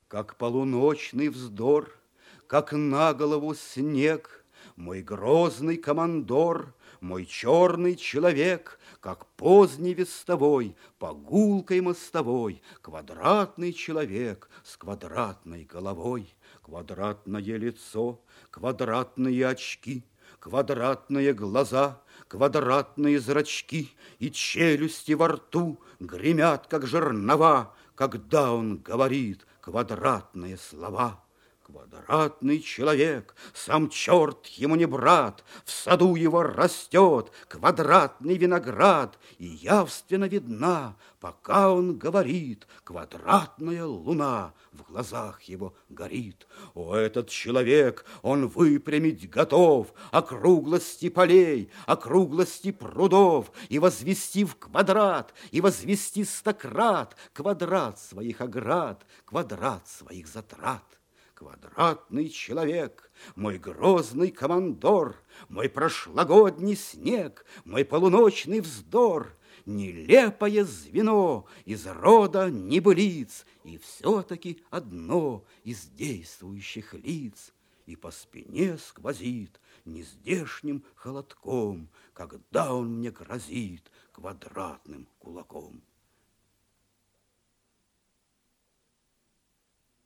Как полуночный вздор, как на голову снег, мой грозный командор, мой черный человек, как поздний вестовой по гулкой мостовой, квадратный человек с квадратной головой, квадратное лицо, квадратные очки, квадратные глаза, квадратные зрачки и челюсти во рту гремят, как жернова, когда он говорит квадратные слова. Квадратный человек, сам черт ему не брат, в саду его растет квадратный виноград, и явственно видна, пока он говорит, квадратная луна в глазах его горит. О, этот человек, он выпрямить готов округлости полей, округлости прудов, и возвести в квадрат, и возвести стократ квадрат своих оград, квадрат своих затрат. Квадратный человек, мой грозный командор, мой прошлогодний снег, мой полуночный вздор, нелепое звено из рода небылиц, и все-таки одно из действующих лиц, и по спине сквозит нездешним холодком, когда он мне грозит квадратным кулаком.